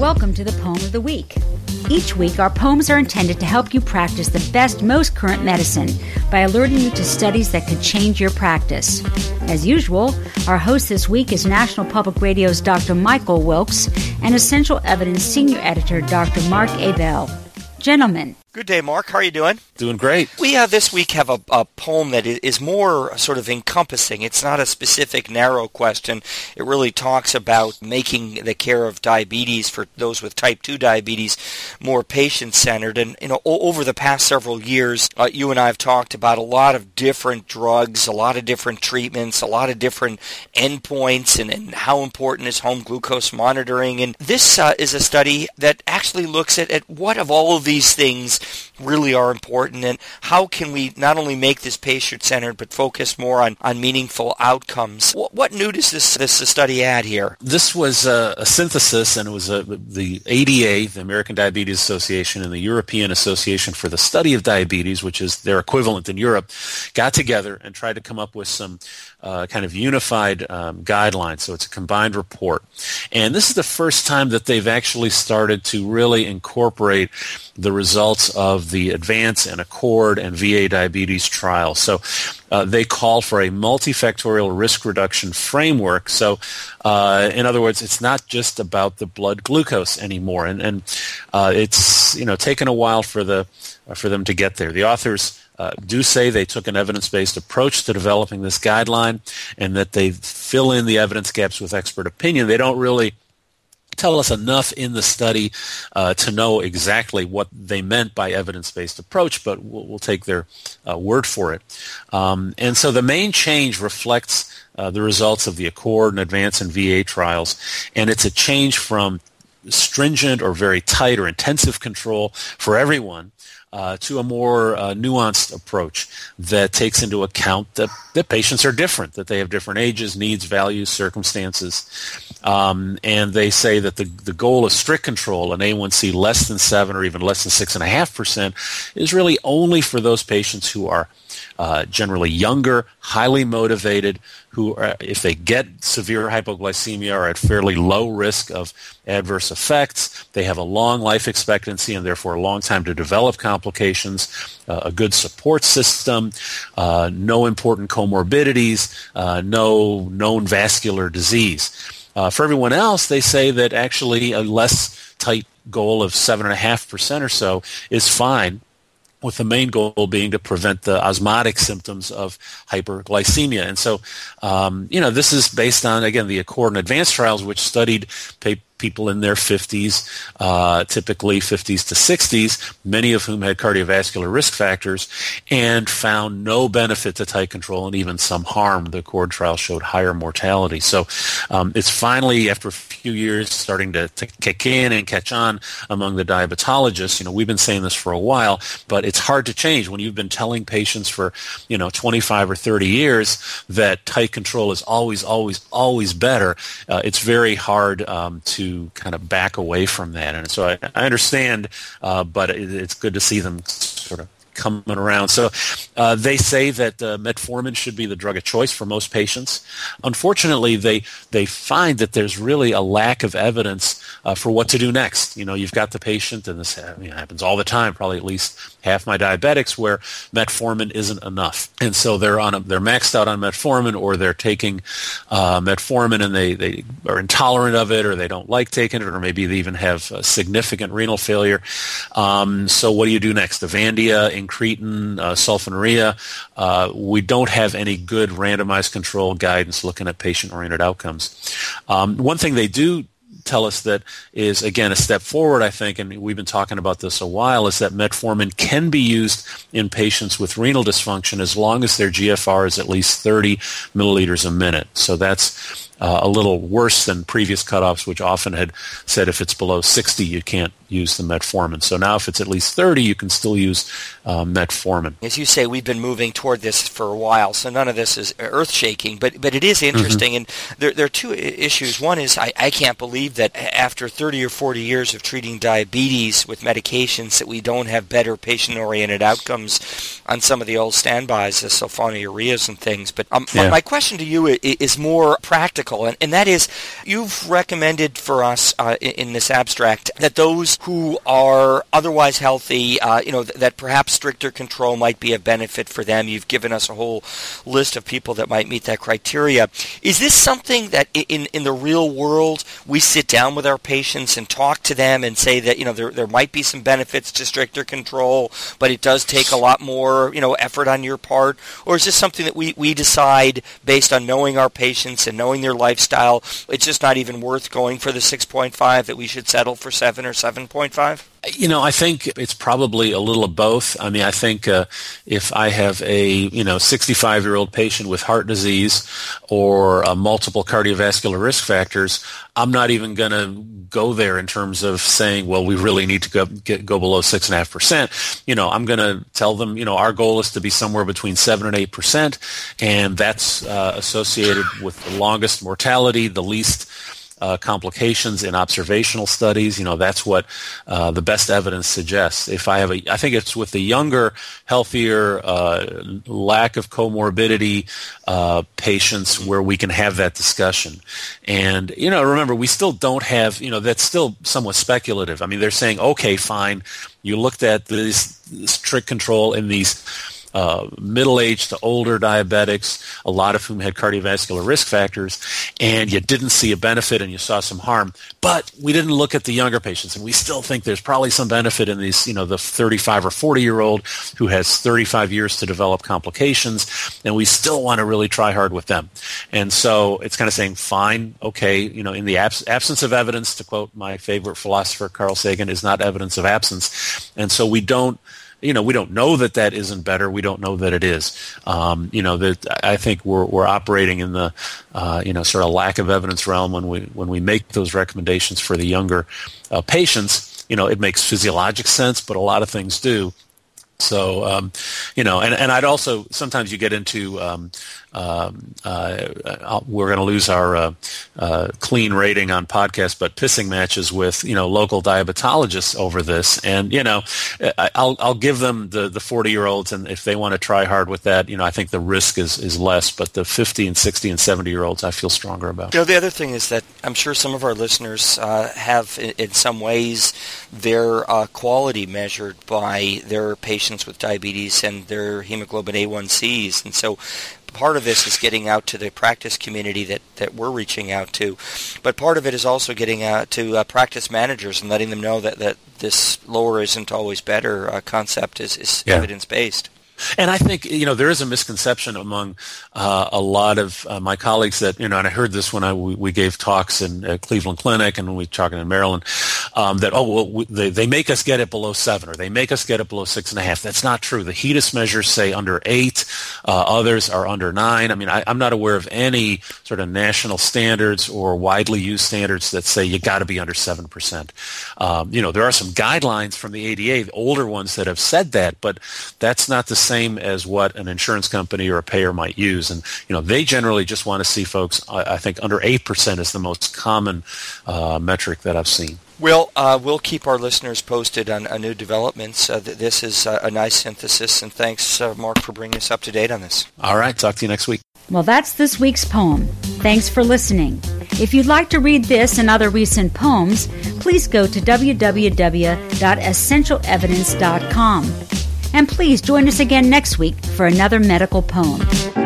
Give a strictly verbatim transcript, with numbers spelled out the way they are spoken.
Welcome to the Poem of the Week. Each week, our poems are intended to help you practice the best, most current medicine by alerting you to studies that could change your practice. As usual, our host this week is National Public Radio's Doctor Michael Wilkes and Essential Evidence Senior Editor Doctor Mark Abell. Gentlemen. Good day, Mark. How are you doing? Doing great. We uh, this week have a, a poem that is more sort of encompassing. It's not a specific, narrow question. It really talks about making the care of diabetes for those with type two diabetes more patient-centered. And you know, o- over the past several years, uh, you and I have talked about a lot of different drugs, a lot of different treatments, a lot of different endpoints, and, and how important is home glucose monitoring. And this uh, is a study that actually looks at, at what of all of these things really are important, and how can we not only make this patient-centered but focus more on, on meaningful outcomes. What, what new does this, this study add here? This was a, a synthesis, and it was a, the A D A, the American Diabetes Association, and the European Association for the Study of Diabetes, which is their equivalent in Europe, got together and tried to come up with some uh, kind of unified um, guidelines. So it's a combined report. And this is the first time that they've actually started to really incorporate the results of the ADVANCE and ACCORD and V A diabetes trials. So uh, they call for a multifactorial risk reduction framework. So uh, in other words, it's not just about the blood glucose anymore. And, and uh, it's you know taken a while for the uh, for them to get there. The authors Uh, do say they took an evidence-based approach to developing this guideline, and that they fill in the evidence gaps with expert opinion. They don't really tell us enough in the study uh, to know exactly what they meant by evidence-based approach, but we'll, we'll take their uh, word for it. Um, and so the main change reflects uh, the results of the ACCORD and ADVANCE and V A trials, and it's a change from stringent or very tight or intensive control for everyone Uh, to a more uh, nuanced approach that takes into account that, that patients are different, that they have different ages, needs, values, circumstances. Um, and they say that the, the goal of strict control, an A one C less than seven or even less than six point five percent, is really only for those patients who are uh, generally younger, highly motivated, who, are, if they get severe hypoglycemia, are at fairly low risk of adverse effects. They have a long life expectancy and therefore a long time to develop complications, uh, a good support system, uh, no important comorbidities, uh, no known vascular disease. Uh, for everyone else, they say that actually a less tight goal of seven point five percent or so is fine, with the main goal being to prevent the osmotic symptoms of hyperglycemia. And so, um, you know, this is based on, again, the ACCORD and ADVANCE trials, which studied pa- people in their fifties, uh, typically fifties to sixties, many of whom had cardiovascular risk factors, and found no benefit to tight control and even some harm. The ACCORD trial showed higher mortality. So um, it's finally, after a few years, starting to, to kick in and catch on among the diabetologists. You know, we've been saying this for a while, but it's hard to change when you've been telling patients for, you know, twenty-five or thirty years that tight control is always, always, always better. Uh, it's very hard um, to kind of back away from that. And so I, I understand, uh, but it, it's good to see them sort of coming around. So uh, they say that uh, metformin should be the drug of choice for most patients. Unfortunately, they they find that there's really a lack of evidence uh, for what to do next. You know, you've got the patient, and this I mean, happens all the time, probably at least half my diabetics, where metformin isn't enough. And so they're on a, they're maxed out on metformin, or they're taking uh, metformin and they, they are intolerant of it, or they don't like taking it, or maybe they even have uh, significant renal failure. Um, so what do you do next? Avandia, incretin, uh, sulfonylurea. Uh, we don't have any good randomized control guidance looking at patient-oriented outcomes. Um, one thing they do tell us that is, again, a step forward, I think, and we've been talking about this a while, is that metformin can be used in patients with renal dysfunction as long as their G F R is at least thirty milliliters a minute. So that's uh, a little worse than previous cutoffs, which often had said if it's below sixty, you can't use the metformin. So now if it's at least thirty, you can still use uh, metformin. As you say, we've been moving toward this for a while, so none of this is earth-shaking, but but it is interesting. Mm-hmm. And there, there are two issues. One is I, I can't believe that after thirty or forty years of treating diabetes with medications that we don't have better patient-oriented outcomes on some of the old standbys, the sulfonylureas and things. But um, yeah. my, my question to you is more practical. critical, and, and that is you've recommended for us uh, in, in this abstract that those who are otherwise healthy, uh, you know, th- that perhaps stricter control might be a benefit for them. You've given us a whole list of people that might meet that criteria. Is this something that in, in the real world we sit down with our patients and talk to them and say that, you know, there there might be some benefits to stricter control, but it does take a lot more, you know, effort on your part? Or is this something that we, we decide based on knowing our patients and knowing their lifestyle, it's just not even worth going for the six point five, that we should settle for seven or seven point five? You know, I think it's probably a little of both. I mean, I think uh, if I have a, you know, sixty-five-year-old patient with heart disease or uh, multiple cardiovascular risk factors, I'm not even going to go there in terms of saying, well, we really need to go get, go below six point five percent. You know, I'm going to tell them, you know, our goal is to be somewhere between seven and eight percent, and that's uh, associated with the longest mortality, the least Uh, complications in observational studies. You know, that's what uh, the best evidence suggests. If I have a, I think it's with the younger, healthier, uh, lack of comorbidity uh, patients where we can have that discussion. And, you know, remember, we still don't have, you know, that's still somewhat speculative. I mean, they're saying, okay, fine, you looked at this strict control in these Uh, middle-aged to older diabetics, a lot of whom had cardiovascular risk factors, and you didn't see a benefit and you saw some harm. But we didn't look at the younger patients, and we still think there's probably some benefit in these, you know, the thirty-five or forty-year-old who has thirty-five years to develop complications, and we still want to really try hard with them. And so it's kind of saying, fine, okay, you know, in the abs- absence of evidence, to quote my favorite philosopher, Carl Sagan, is not evidence of absence. And so we don't You know, we don't know that that isn't better. We don't know that it is. Um, you know, that I think we're we're operating in the uh, you know sort of lack of evidence realm when we when we make those recommendations for the younger uh, patients. You know, it makes physiologic sense, but a lot of things do. So, um, you know, and, and I'd also, sometimes you get into, um, um, uh, we're going to lose our uh, uh, clean rating on podcasts, but pissing matches with, you know, local diabetologists over this. And, you know, I'll I'll give them the, the forty-year-olds, and if they want to try hard with that, you know, I think the risk is, is less. But the fifty and sixty and seventy-year-olds, I feel stronger about. You know, the other thing is that I'm sure some of our listeners uh, have, in, in some ways, their uh, quality measured by their patients with diabetes and their hemoglobin A one C's. And so part of this is getting out to the practice community that, that we're reaching out to. But part of it is also getting out to uh, practice managers and letting them know that, that this lower isn't always better uh, concept is, is yeah. evidence-based. And I think, you know, there is a misconception among uh, a lot of uh, my colleagues that, you know, and I heard this when I, we, we gave talks in uh, Cleveland Clinic and when we were talking in Maryland, um, that, oh, well, we, they, they make us get it below seven or they make us get it below six and a half. That's not true. The HEDIS measures say under eight. Uh, others are under nine. I mean, I, I'm not aware of any sort of national standards or widely used standards that say you got to be under seven percent. Um, you know, there are some guidelines from the A D A, the older ones that have said that, but that's not the same as what an insurance company or a payer might use. And, you know, they generally just want to see folks, I, I think under eight percent is the most common uh, metric that I've seen. Well, uh, we'll keep our listeners posted on uh, new developments. Uh, th- this is uh, a nice synthesis, and thanks, uh, Mark, for bringing us up to date on this. All right. Talk to you next week. Well, that's this week's poem. Thanks for listening. If you'd like to read this and other recent poems, please go to w w w dot essential evidence dot com. And please join us again next week for another medical poem.